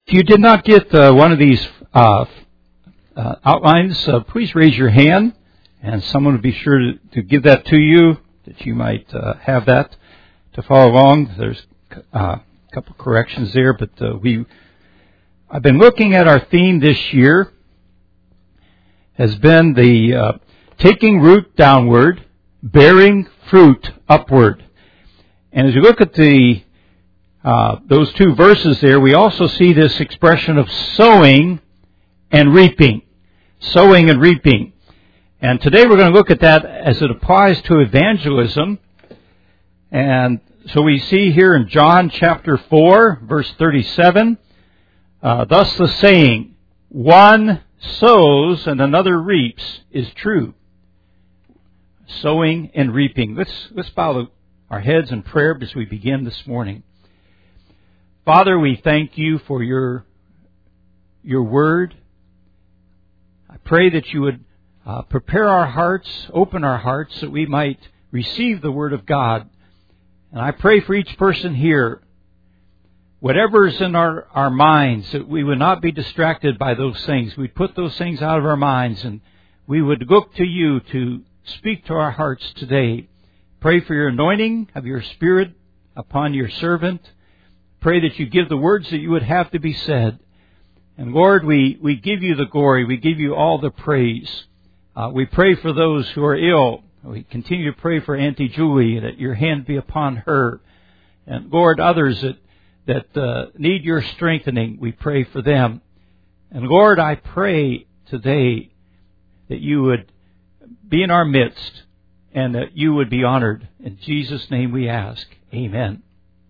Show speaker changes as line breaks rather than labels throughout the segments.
If you did not get one of these outlines, please raise your hand, and someone will be sure to give that to you, that you might have that to follow along. There's a couple corrections there, but I've been looking at our theme this year has been the taking root downward, bearing fruit upward. And as you look at those two verses there, we also see this expression of sowing and reaping. Sowing and reaping. And today we're going to look at that as it applies to evangelism. And so we see here in John chapter 4, verse 37, thus the saying, one sows and another reaps, is true. Sowing and reaping. Let's bow our heads in prayer as we begin this morning. Father, we thank you for your word. I pray that you would prepare our hearts, open our hearts, that we might receive the word of God. And I pray for each person here, whatever is in our minds, that we would not be distracted by those things. We'd put those things out of our minds, and we would look to you to speak to our hearts today. Pray for your anointing of your Spirit upon your servant. Pray that you give the words that you would have to be said. And Lord, we give you the glory. We give you all the praise. We pray for those who are ill. We continue to pray for Auntie Julie, that your hand be upon her. And Lord, others that need your strengthening, we pray for them. And Lord, I pray today that you would be in our midst and that you would be honored. In Jesus' name we ask. Amen.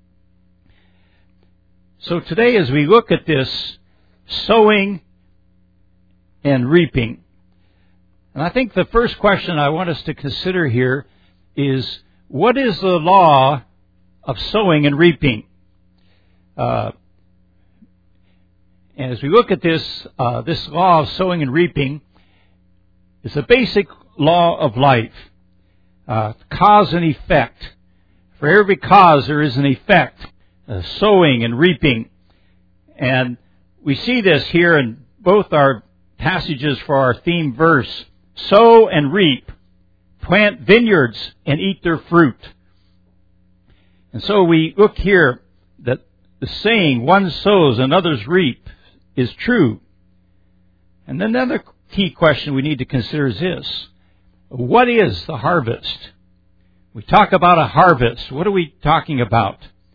So today, as we look at this sowing and reaping, and I think the first question I want us to consider here is, what is the law of sowing and reaping? And as we look at this law of sowing and reaping, it's a basic law of life. Cause and effect. For every cause there is an effect. Sowing and reaping. And we see this here in both our passages for our theme verse. Sow and reap. Plant vineyards and eat their fruit. And so we look here that the saying, one sows and others reap, is true. And then another key question we need to consider is this. What is the harvest? We talk about a harvest. What are we talking about?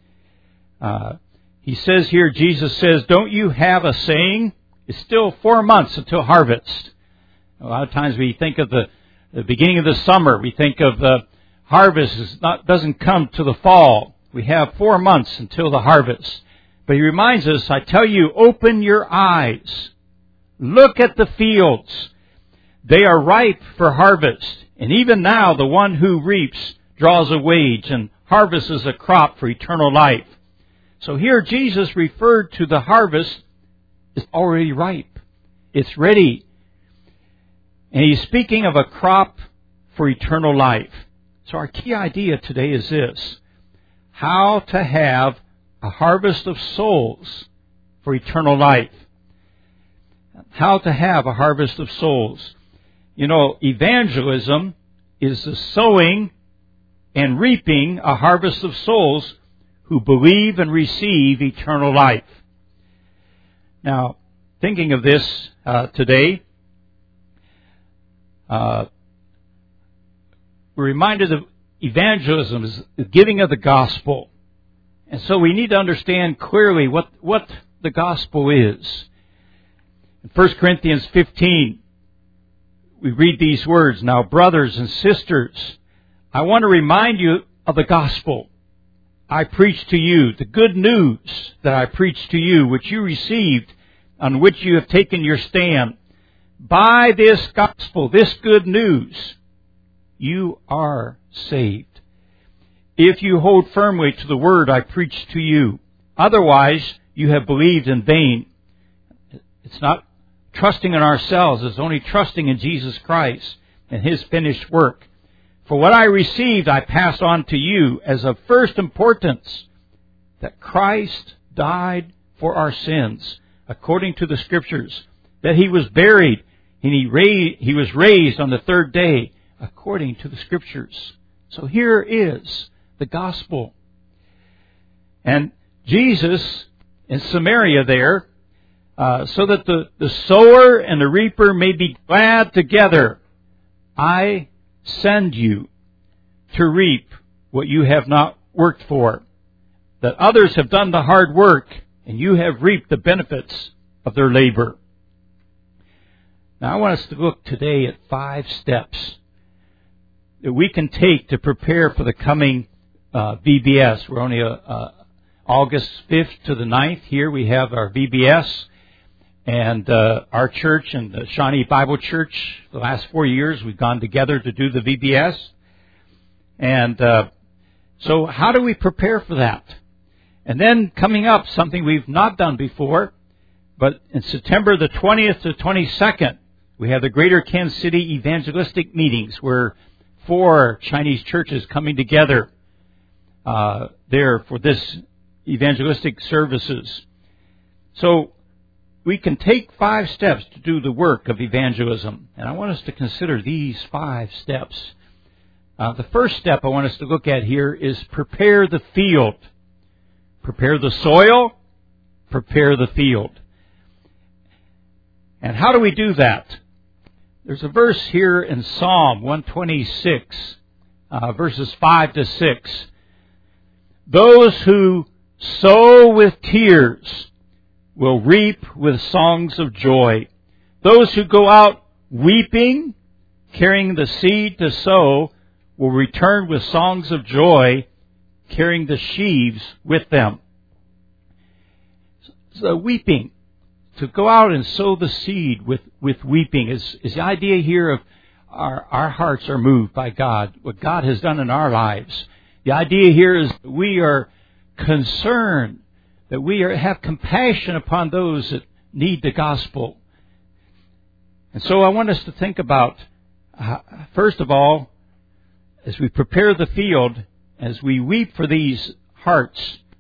He says here, Jesus says, don't you have a saying? It's still 4 months until harvest. A lot of times we think of the beginning of the summer. We think of the harvest doesn't come to the fall. We have 4 months until the harvest. But he reminds us, I tell you, open your eyes. Look at the fields. They are ripe for harvest. And even now, the one who reaps draws a wage and harvests a crop for eternal life. So here Jesus referred to the harvest is already ripe. It's ready. And he's speaking of a crop for eternal life. So our key idea today is this. How to have a harvest of souls for eternal life. How to have a harvest of souls. You know, evangelism is the sowing and reaping a harvest of souls who believe and receive eternal life. Now, thinking of this today, we're reminded of evangelism is the giving of the gospel. And so we need to understand clearly what the gospel is. In 1 Corinthians 15, we read these words, now brothers and sisters, I want to remind you of the gospel I preached to you, the good news that I preached to you, which you received, on which you have taken your stand. By this gospel, this good news, you are saved. If you hold firmly to the word I preached to you, otherwise you have believed in vain. It's not trusting in ourselves, it's only trusting in Jesus Christ and His finished work. For what I received, I pass on to you as of first importance, that Christ died for our sins according to the Scriptures, that He was buried, and He was raised on the third day, according to the Scriptures. So here is the gospel. And Jesus in Samaria there, so that the sower and the reaper may be glad together, I send you to reap what you have not worked for, that others have done the hard work, and you have reaped the benefits of their labor. Now I want us to look today at 5 steps that we can take to prepare for the coming VBS. We're only August 5th to the 9th. Here we have our VBS. And our church and the Shawnee Bible Church, the last 4 years, we've gone together to do the VBS. And so how do we prepare for that? And then coming up, something we've not done before, but in September the 20th to 22nd, we have the Greater Kansas City Evangelistic Meetings, where 4 Chinese churches coming together there for this evangelistic services. So we can take 5 steps to do the work of evangelism. And I want us to consider these 5 steps. The first step I want us to look at here is prepare the field. Prepare the soil, prepare the field. And how do we do that? There's a verse here in Psalm 126, verses 5 to 6. Those who sow with tears will reap with songs of joy. Those who go out weeping, carrying the seed to sow, will return with songs of joy, carrying the sheaves with them. So weeping, to go out and sow the seed with weeping is the idea here of our hearts are moved by God, what God has done in our lives. The idea here is that we are concerned, that we have compassion upon those that need the gospel. And so I want us to think about, first of all, as we prepare the field, as we weep for these hearts,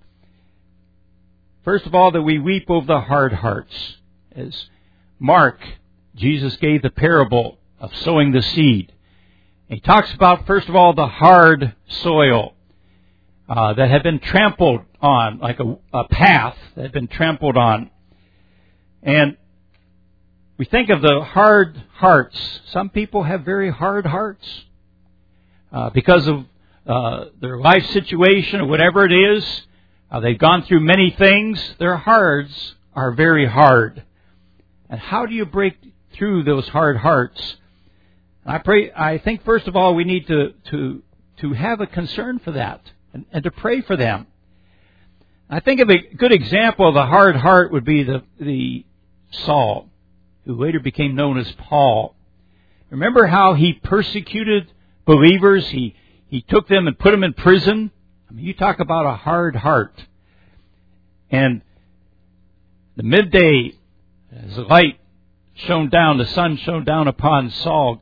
first of all, that we weep over the hard hearts. As Mark, Jesus gave the parable of sowing the seed. He talks about, first of all, the hard soil that had been trampled on, like a path that had been trampled on. And we think of the hard hearts. Some people have very hard hearts because of their life situation or whatever it is. They've gone through many things. Their hearts are very hard. And how do you break through those hard hearts? I think first of all we need to have a concern for that and to pray for them. I think of a good example of a hard heart would be the Saul, who later became known as Paul. Remember how he persecuted believers? He took them and put them in prison. I mean, you talk about a hard heart. And the midday, as the light shone down, the sun shone down upon Saul,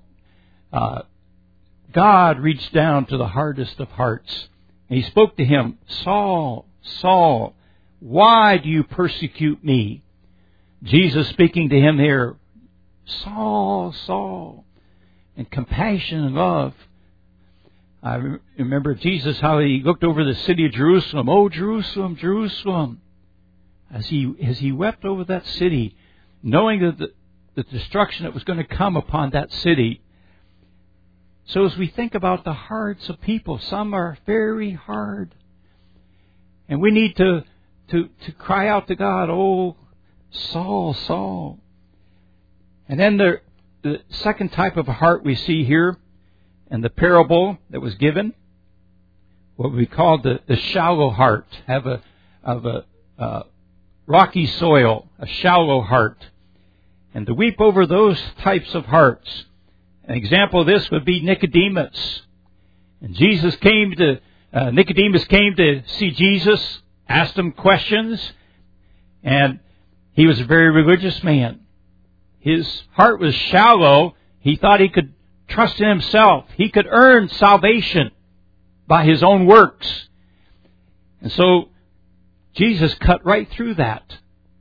God reached down to the hardest of hearts. And He spoke to him, Saul, Saul, why do you persecute me? Jesus speaking to him here, Saul, Saul, and compassion and love. I remember Jesus, how He looked over the city of Jerusalem. Oh, Jerusalem, Jerusalem. As he wept over that city, knowing that the destruction that was going to come upon that city. So as we think about the hearts of people, some are very hard. And we need to cry out to God, oh, Saul, Saul. And then the second type of heart we see here in the parable that was given, what we call the shallow heart, of a rocky soil, a shallow heart. And to weep over those types of hearts. An example of this would be Nicodemus. And Nicodemus came to see Jesus, asked him questions, and he was a very religious man. His heart was shallow. He thought he could trust in himself. He could earn salvation by his own works. And so Jesus cut right through that.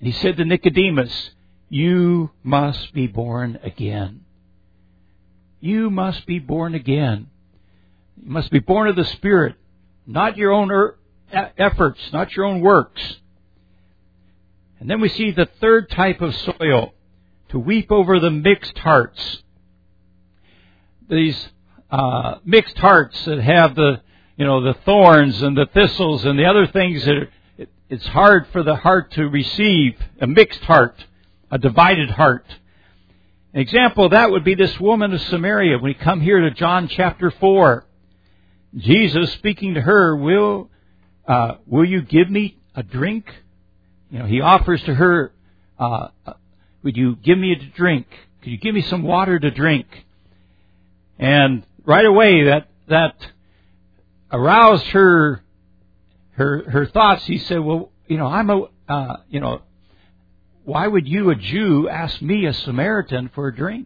And he said to Nicodemus, you must be born again. You must be born again. You must be born of the Spirit, not your own efforts, not your own works. And then we see the third type of soil, to weep over the mixed hearts. These mixed hearts that have the thorns and the thistles and the other things that it's hard for the heart to receive. A mixed heart, a divided heart. An example of that would be this woman of Samaria. When we come here to John chapter 4, Jesus speaking to her, will you give me a drink? He offers to her, would you give me a drink? Could you give me some water to drink? And right away that aroused her thoughts. He said, well, why would you, a Jew, ask me, a Samaritan, for a drink?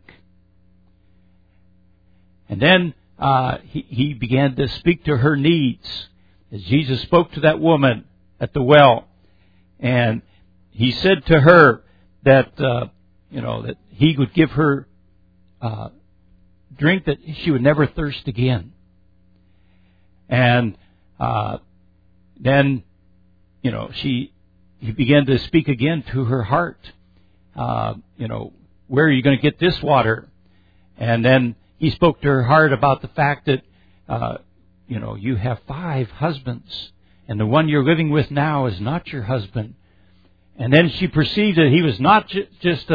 And then he began to speak to her needs as Jesus spoke to that woman at the well. And he said to her that, that he would give her drink that she would never thirst again. And then, he began to speak again to her heart. Where are you going to get this water? And then he spoke to her heart about the fact that, you have 5 husbands, and the one you're living with now is not your husband. And then she perceived that he was not just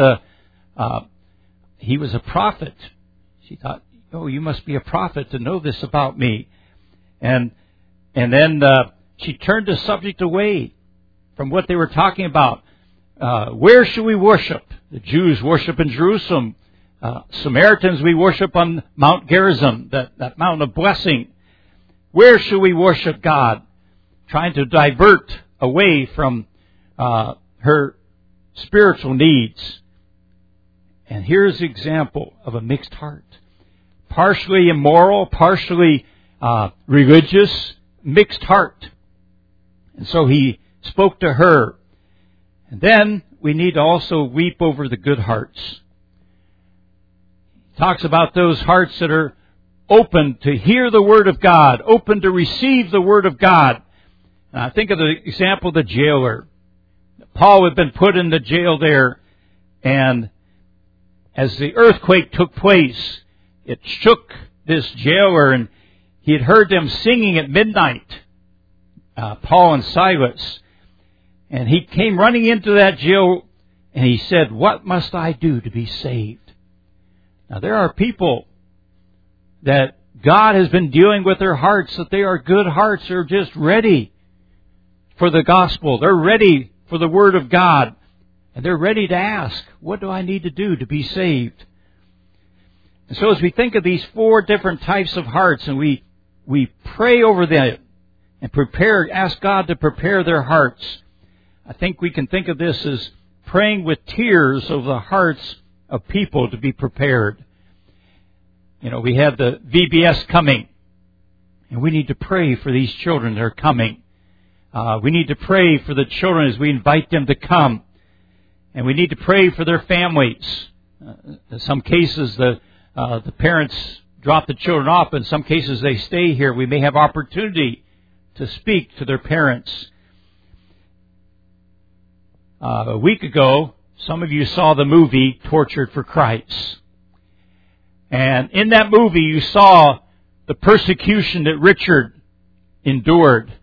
he was a prophet. She thought, oh, you must be a prophet to know this about me. And then she turned the subject away from what they were talking about. Where should we worship? The Jews worship in Jerusalem. Samaritans, we worship on Mount Gerizim, that mountain of blessing. Where should we worship God? Trying to divert away from her spiritual needs. And here's an example of a mixed heart. Partially immoral, partially religious, mixed heart. And so he spoke to her. And then we need to also weep over the good hearts. He talks about those hearts that are open to hear the Word of God, open to receive the Word of God. And I think of the example of the jailer. Paul had been put in the jail there, and as the earthquake took place, it shook this jailer, and he had heard them singing at midnight, Paul and Silas. And he came running into that jail, and he said, what must I do to be saved? Now, there are people that God has been dealing with their hearts, that they are good hearts. They're just ready for the gospel. They're ready for the Word of God. And they're ready to ask, what do I need to do to be saved? And so as we think of these 4 different types of hearts, and we pray over them and ask God to prepare their hearts, I think we can think of this as praying with tears over the hearts of people to be prepared. We have the VBS coming, and we need to pray for these children that are coming. We need to pray for the children as we invite them to come. And we need to pray for their families. In some cases, the parents drop the children off. In some cases, they stay here. We may have opportunity to speak to their parents. A week ago, some of you saw the movie Tortured for Christ. And in that movie, you saw the persecution that Richard endured.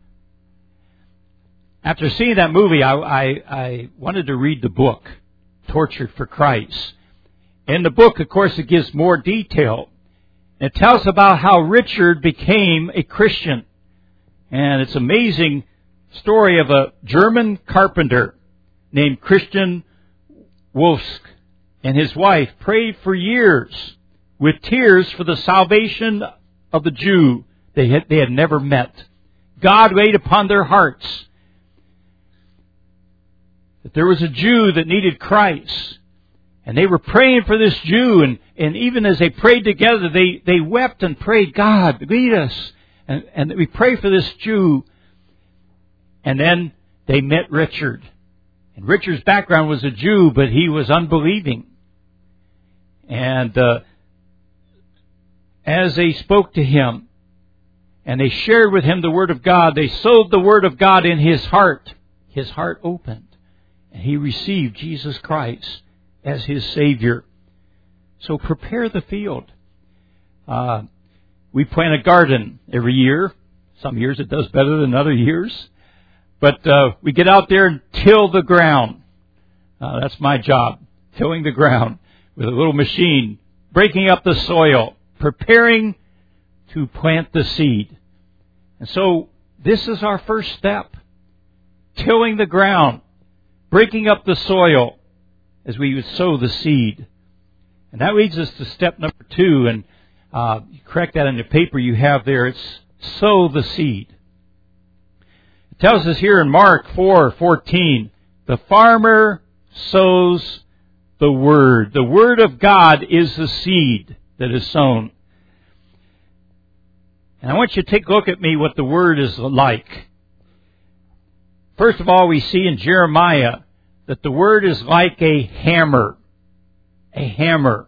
After seeing that movie, I wanted to read the book, Tortured for Christ. In the book, of course, it gives more detail. It tells about how Richard became a Christian. And it's an amazing story of a German carpenter named Christian Wolfsk. And his wife prayed for years with tears for the salvation of the Jew they had never met. God laid upon their hearts that there was a Jew that needed Christ. And they were praying for this Jew. And even as they prayed together, they wept and prayed, God, lead us. And we pray for this Jew. And then they met Richard. And Richard's background was a Jew, but he was unbelieving. And as they spoke to him, and they shared with him the Word of God, they sowed the Word of God in his heart. His heart opened, and he received Jesus Christ as his Savior. So prepare the field. We plant a garden every year. Some years it does better than other years. But we get out there and till the ground. That's my job, tilling the ground with a little machine, breaking up the soil, preparing to plant the seed. And so this is our first step. Tilling the ground, breaking up the soil as we would sow the seed. And that leads us to step number 2. And you correct that in the paper you have there. It's sow the seed. It tells us here in Mark 4:14, the farmer sows the Word. The Word of God is the seed that is sown. And I want you to take a look at me what the Word is like. First of all, we see in Jeremiah that the Word is like a hammer. A hammer.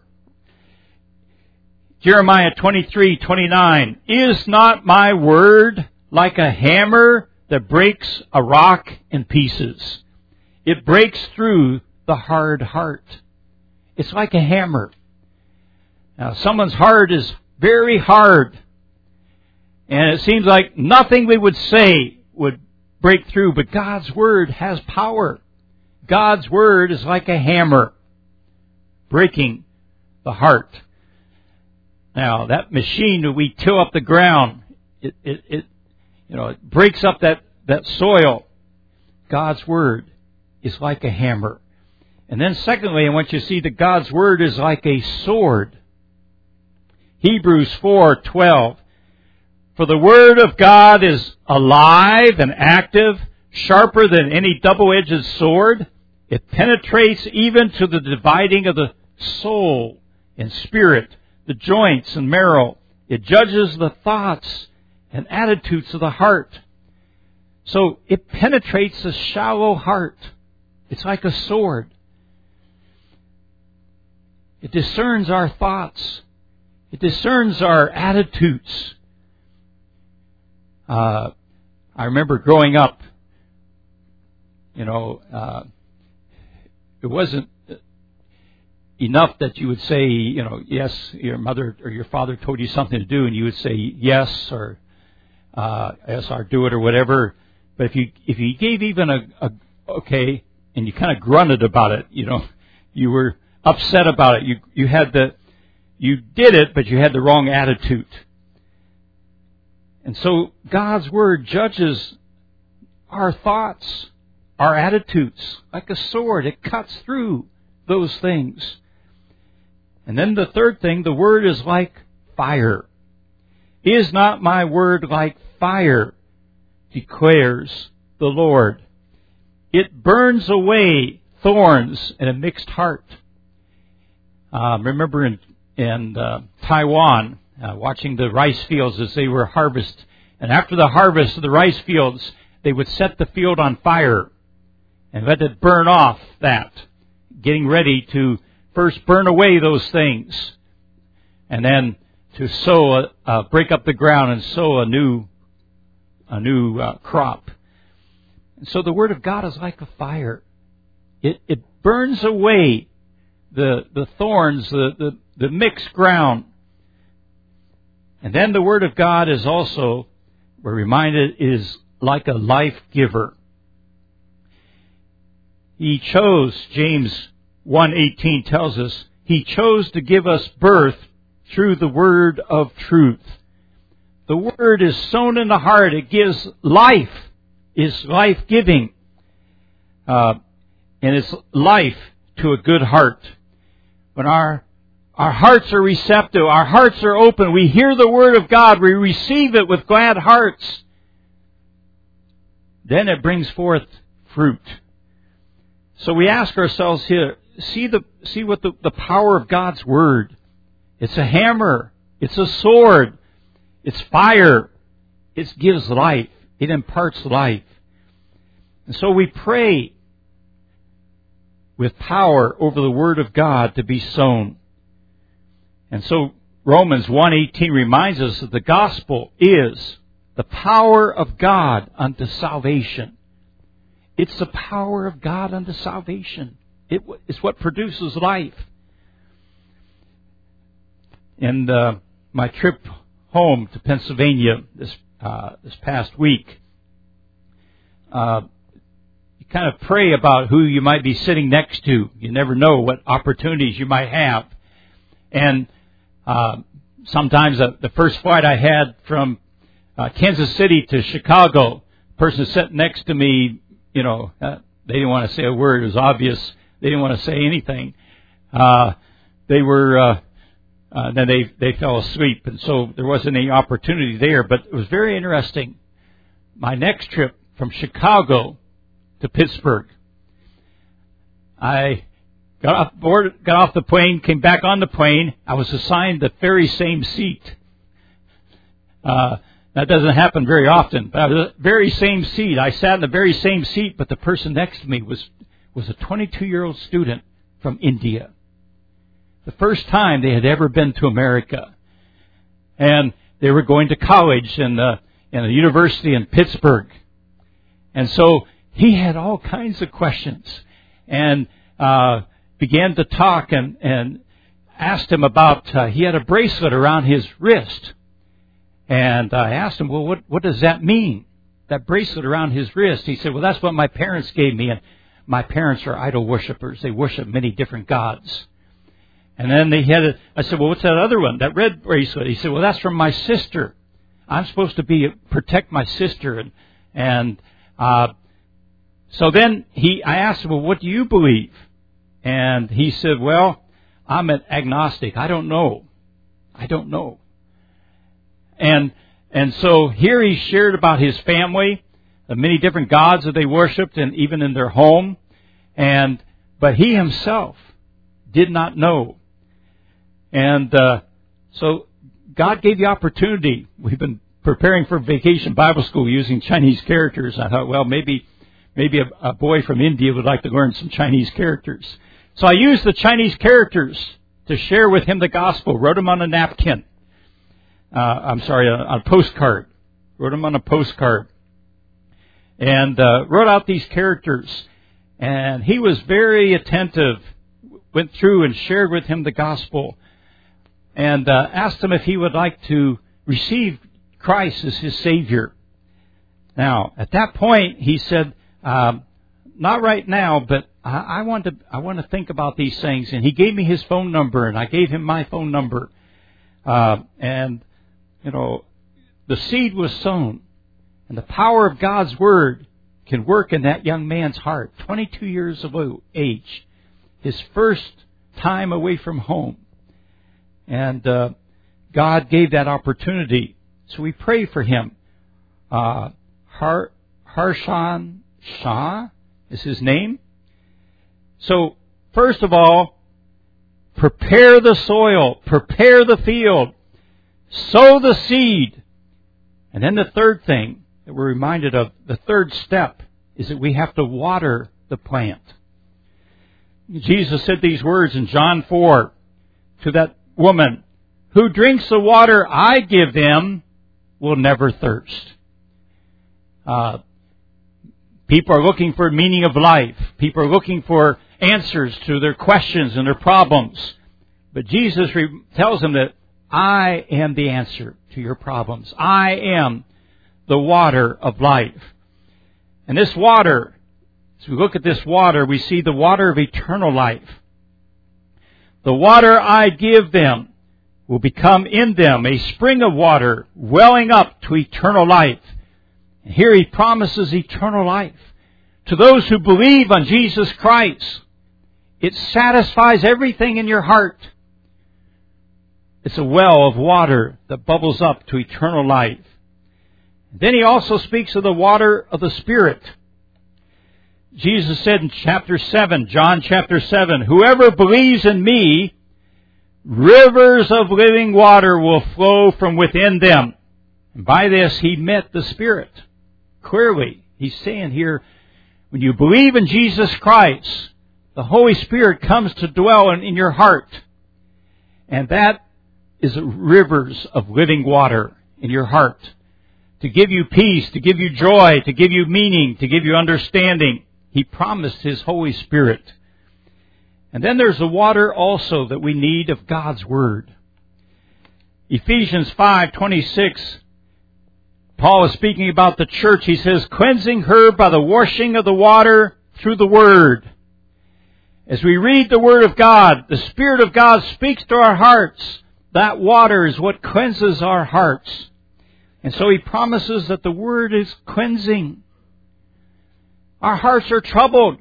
Jeremiah 23:29, is not my Word like a hammer that breaks a rock in pieces? It breaks through the hard heart. It's like a hammer. Now, someone's heart is very hard. And it seems like nothing we would say would break through, but God's Word has power. God's Word is like a hammer, breaking the heart. Now, that machine that we till up the ground, it breaks up that soil. God's Word is like a hammer. And then secondly, I want you to see that God's Word is like a sword. Hebrews 4:12. For the Word of God is alive and active, sharper than any double-edged sword. It penetrates even to the dividing of the soul and spirit, the joints and marrow. It judges the thoughts and attitudes of the heart. So it penetrates the shallow heart. It's like a sword. It discerns our thoughts. It discerns our attitudes. I remember growing up, it wasn't enough that you would say, yes, your mother or your father told you something to do, and you would say yes or yes, I'll do it or whatever. But if you gave even a okay, and you kind of grunted about it, you were upset about it. You did it, but you had the wrong attitude. And so God's Word judges our thoughts, our attitudes, like a sword. It cuts through those things. And then the third thing, the Word is like fire. Is not my Word like fire, declares the Lord. It burns away thorns in a mixed heart. Remember in Taiwan, watching the rice fields as they were harvested. And after the harvest of the rice fields, they would set the field on fire and let it burn off that, getting ready to first burn away those things and then to sow, break up the ground and sow a new crop. And so the Word of God is like a fire. It burns away the thorns, the mixed ground. And then the Word of God is also, we're reminded, is like a life giver. He chose, James 1:18 tells us, He chose to give us birth through the Word of truth. The Word is sown in the heart. It gives life. It's life-giving. And it's life to a good heart. When our hearts are receptive, our hearts are open, we hear the Word of God, we receive it with glad hearts, then it brings forth fruit. So we ask ourselves here, see what the power of God's Word. It's a hammer. It's a sword. It's fire. It gives life. It imparts life. And so we pray with power over the Word of God to be sown. And so Romans 1:18 reminds us that the gospel is the power of God unto salvation. It's the power of God unto salvation. It's what produces life. In my trip home to Pennsylvania this past week, you kind of pray about who you might be sitting next to. You never know what opportunities you might have. And sometimes the first flight I had from Kansas City to Chicago, the person sitting next to me, they didn't want to say a word. It was obvious they didn't want to say anything. Then they fell asleep, and so there wasn't any opportunity there. But it was very interesting. My next trip from Chicago to Pittsburgh, I got off the plane, came back on the plane. I was assigned the very same seat. That doesn't happen very often, but the very same seat. I sat in the very same seat, but the person next to me was a 22-year-old student from India. The first time they had ever been to America. And they were going to college in a university in Pittsburgh. And so he had all kinds of questions and began to talk and asked him about, he had a bracelet around his wrist. And I asked him, well, what does that mean? That bracelet around his wrist. He said, well, that's what my parents gave me. And my parents are idol worshipers. They worship many different gods. And then I said, well, what's that other one? That red bracelet. He said, well, that's from my sister. I'm supposed to protect my sister. And so then I asked him, well, what do you believe? And he said, well, I'm an agnostic. I don't know. And so here he shared about his family, the many different gods that they worshipped, and even in their home. But he himself did not know. And so God gave the opportunity. We've been preparing for Vacation Bible School using Chinese characters. I thought, well, maybe a boy from India would like to learn some Chinese characters. So I used the Chinese characters to share with him the gospel. Wrote them on a napkin. On a postcard. Wrote them on a postcard. And wrote out these characters. And he was very attentive. Went through and shared with him the gospel. And asked him if he would like to receive Christ as his Savior. Now, at that point, he said, not right now, but I want to think about these things. And he gave me his phone number, and I gave him my phone number. And the seed was sown. And the power of God's Word can work in that young man's heart. 22 years of age. His first time away from home. And God gave that opportunity. So we pray for him. Harshan Shah is his name. So, first of all, prepare the soil, prepare the field, sow the seed. And then the third thing that we're reminded of, the third step, is that we have to water the plant. Jesus said these words in John 4 to that woman, who drinks the water I give them will never thirst. People are looking for meaning of life. People are looking for answers to their questions and their problems. But Jesus tells them that I am the answer to your problems. I am the water of life. And this water, as we look at this water, we see the water of eternal life. The water I give them will become in them a spring of water welling up to eternal life. And here he promises eternal life to those who believe on Jesus Christ. It satisfies everything in your heart. It's a well of water that bubbles up to eternal life. Then he also speaks of the water of the Spirit. Jesus said in chapter 7, John chapter 7, whoever believes in me, rivers of living water will flow from within them. And by this he meant the Spirit. Clearly, he's saying here, when you believe in Jesus Christ, the Holy Spirit comes to dwell in your heart. And that is rivers of living water in your heart to give you peace, to give you joy, to give you meaning, to give you understanding. He promised His Holy Spirit. And then there's the water also that we need of God's Word. Ephesians 5:26, Paul is speaking about the church. He says, cleansing her by the washing of the water through the Word. As we read the Word of God, the Spirit of God speaks to our hearts. That water is what cleanses our hearts. And so He promises that the Word is cleansing. Our hearts are troubled.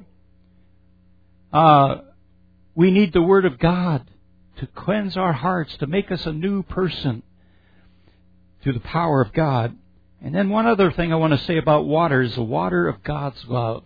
We need the Word of God to cleanse our hearts, to make us a new person through the power of God. And then one other thing I want to say about water is the water of God's love.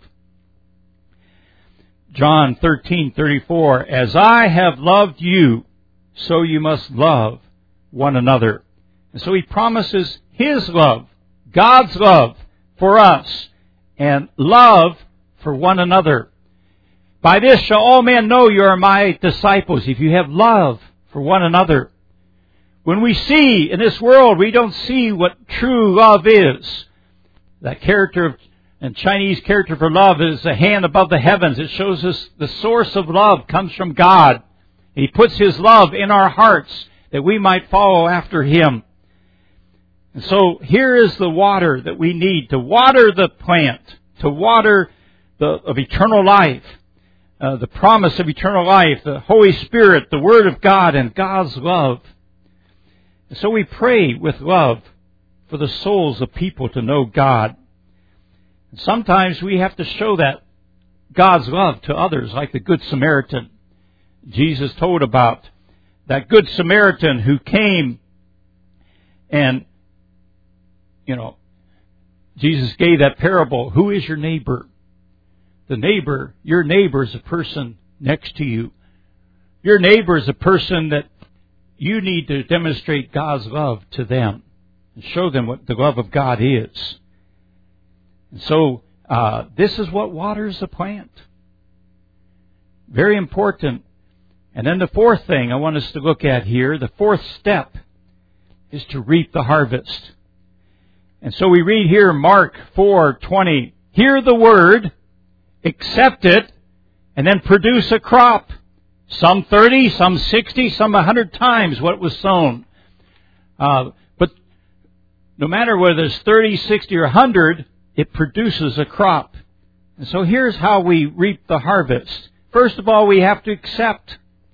John 13:34, as I have loved you, so you must love one another. And so He promises His love, God's love for us, and love for one another. By this shall all men know you are my disciples, if you have love for one another. When we see in this world, we don't see what true love is. That character and Chinese character for love is a hand above the heavens. It shows us the source of love comes from God. He puts His love in our hearts that we might follow after Him. And so here is the water that we need to water the plant, to water of eternal life, the promise of eternal life, the Holy Spirit, the Word of God, and God's love. And so we pray with love for the souls of people to know God. And sometimes we have to show that God's love to others, like the Good Samaritan. Jesus told about that Good Samaritan who came and, Jesus gave that parable. Who is your neighbor? Your neighbor is a person next to you. Your neighbor is a person that you need to demonstrate God's love to them and show them what the love of God is. And so, this is what waters the plant. Very important. And then the fourth thing I want us to look at here, the fourth step, is to reap the harvest. And so we read here, Mark 4:20, hear the word, accept it, and then produce a crop. Some 30, some 60, some 100 times what was sown. But no matter whether it's 30, 60, or 100, it produces a crop. And so here's how we reap the harvest. First of all, we have to accept.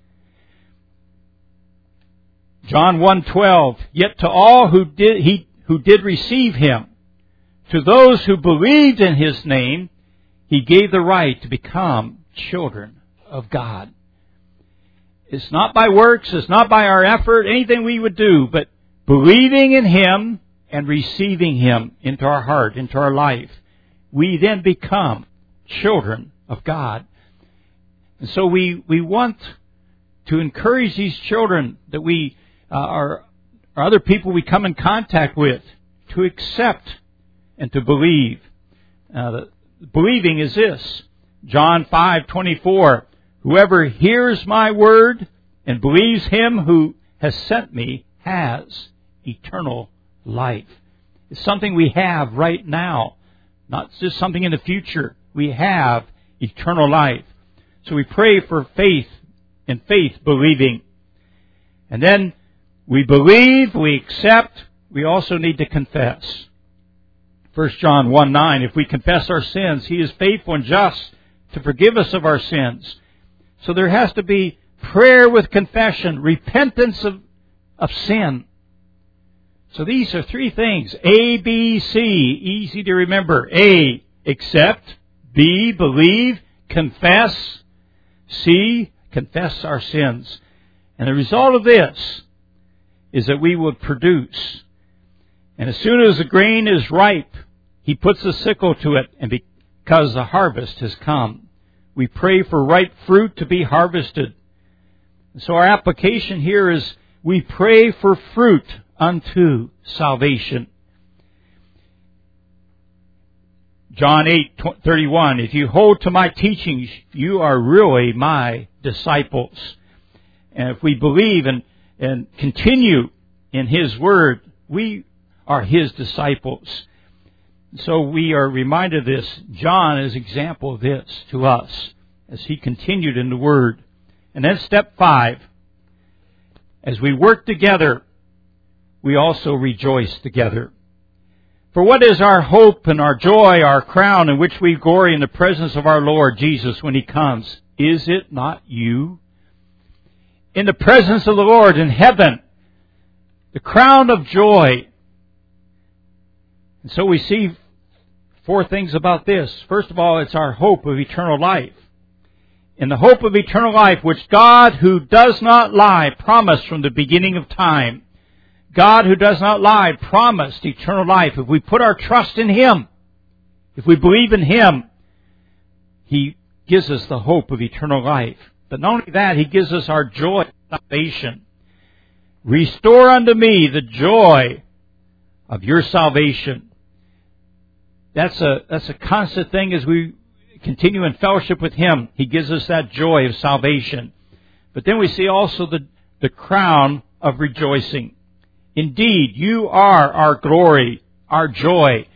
John 1:12, yet to all who did receive Him, to those who believed in His name, He gave the right to become children of God. It's not by works, it's not by our effort, anything we would do, but believing in Him and receiving Him into our heart, into our life. We then become children of God. And so we want to encourage these children that we are other people we come in contact with to accept and to believe. Believing is this. John 5:24. Whoever hears my word and believes Him who has sent me has eternal life. It's something we have right now, not just something in the future. We have eternal life. So we pray for faith, and faith believing. And then we believe, we accept, we also need to confess. 1 John 1:9, if we confess our sins, He is faithful and just to forgive us of our sins. So there has to be prayer with confession, repentance of sin. So these are three things. A, B, C. Easy to remember. A, accept. B, believe. Confess. C, confess our sins. And the result of this is that we will produce. And as soon as the grain is ripe, He puts a sickle to it, and because the harvest has come. We pray for ripe fruit to be harvested. So our application here is we pray for fruit unto salvation. John 8:31, if you hold to my teachings, you are really my disciples. And if we believe and continue in His Word, we are His disciples. So we are reminded of this. John is an example of this to us as he continued in the Word. And then step 5, as we work together, we also rejoice together. For what is our hope and our joy, our crown, in which we glory in the presence of our Lord Jesus when He comes? Is it not you? In the presence of the Lord in heaven, the crown of joy. And so we see 4 things about this. First of all, it's our hope of eternal life. In the hope of eternal life, which God, who does not lie, promised from the beginning of time. God, who does not lie, promised eternal life. If we put our trust in Him, if we believe in Him, He gives us the hope of eternal life. But not only that, He gives us our joy of salvation. Restore unto me the joy of your salvation. That's a constant thing as we continue in fellowship with Him. He gives us that joy of salvation. But then we see also the crown of rejoicing. Indeed, you are our glory, our joy.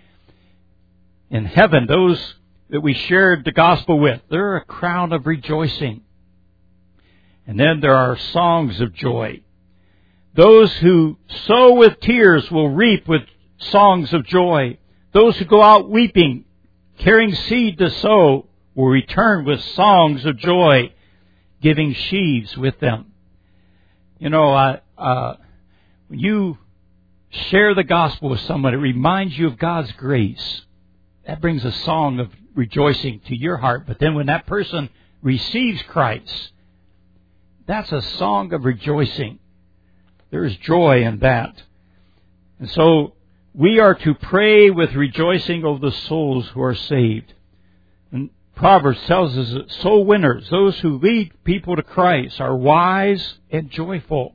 In heaven, those that we shared the gospel with, they're a crown of rejoicing. And then there are songs of joy. Those who sow with tears will reap with songs of joy. Those who go out weeping, carrying seed to sow, will return with songs of joy, giving sheaves with them. You know, when you share the gospel with someone, it reminds you of God's grace. That brings a song of rejoicing to your heart. But then when that person receives Christ, that's a song of rejoicing. There's joy in that. And so we are to pray with rejoicing over the souls who are saved. And Proverbs tells us that soul winners, those who lead people to Christ, are wise and joyful.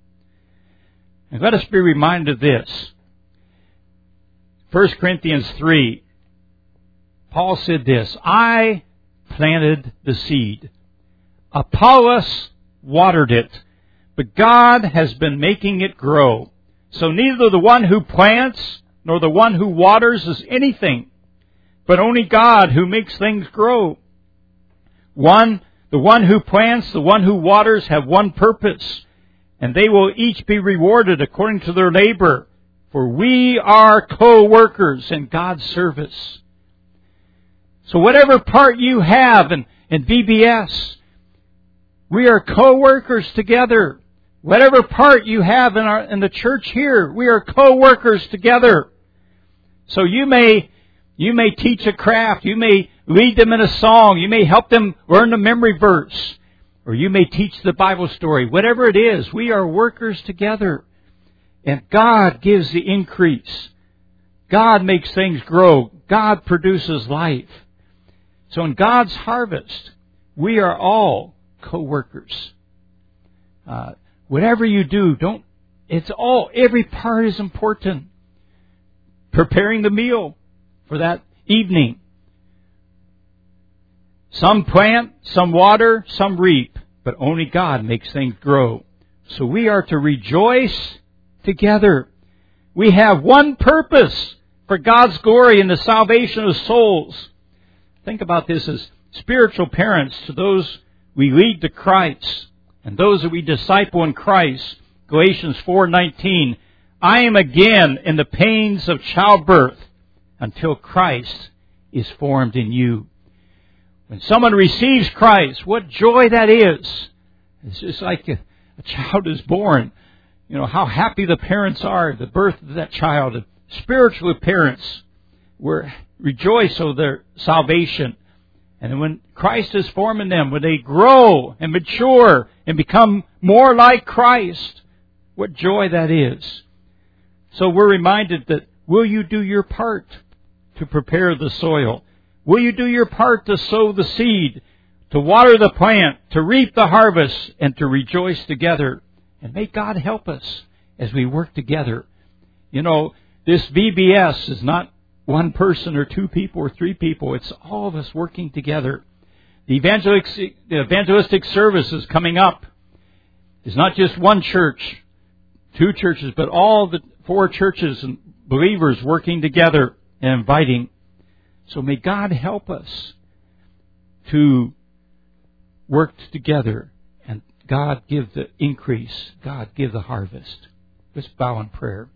And let us be reminded of this. 1 Corinthians 3, Paul said this, I planted the seed. Apollos watered it, but God has been making it grow. So neither the one who plants nor the one who waters is anything, but only God who makes things grow. The one who plants, the one who waters have one purpose, and they will each be rewarded according to their labor. For we are co-workers in God's service. So whatever part you have in VBS, we are co-workers together. Whatever part you have in the church here, we are co-workers together. So you may teach a craft, you may lead them in a song, you may help them learn the memory verse, or you may teach the Bible story. Whatever it is, we are workers together. And God gives the increase. God makes things grow. God produces life. So in God's harvest, we are all co-workers. Whatever you do, every part is important. Preparing the meal for that evening. Some plant, some water, some reap, but only God makes things grow. So we are to rejoice together. We have one purpose for God's glory and the salvation of souls. Think about this as spiritual parents to those we lead to Christ and those that we disciple in Christ. Galatians 4:19, I am again in the pains of childbirth until Christ is formed in you. When someone receives Christ, what joy that is. It's just like a child is born. You know, how happy the parents are at the birth of that child. Spiritual parents rejoice over their salvation. And when Christ is forming them, when they grow and mature and become more like Christ, what joy that is. So we're reminded that, will you do your part to prepare the soil? Will you do your part to sow the seed, to water the plant, to reap the harvest, and to rejoice together? And may God help us as we work together. You know, this VBS is not one person or two people or three people. It's all of us working together. The evangelistic service is coming up. It's not just one church, two churches, but all the 4 churches and believers working together and inviting. So may God help us to work together, and God give the increase. God give the harvest. Let's bow in prayer.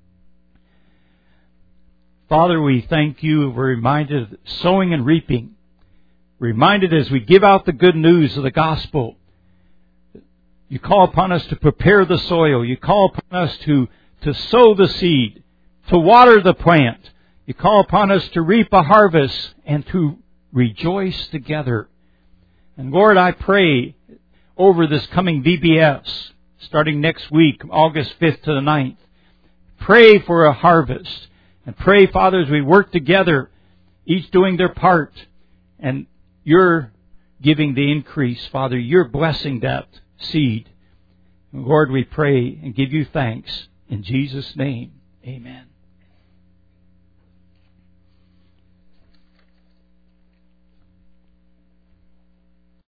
Father, we thank you. We're reminded of sowing and reaping. Reminded as we give out the good news of the gospel. You call upon us to prepare the soil. You call upon us to sow the seed, to water the plant. You call upon us to reap a harvest and to rejoice together. And Lord, I pray over this coming VBS, starting next week, August 5th to the 9th. Pray for a harvest. And pray, Father, as we work together, each doing their part, and you're giving the increase, Father. You're blessing that seed. And Lord, we pray and give you thanks. In Jesus' name, amen.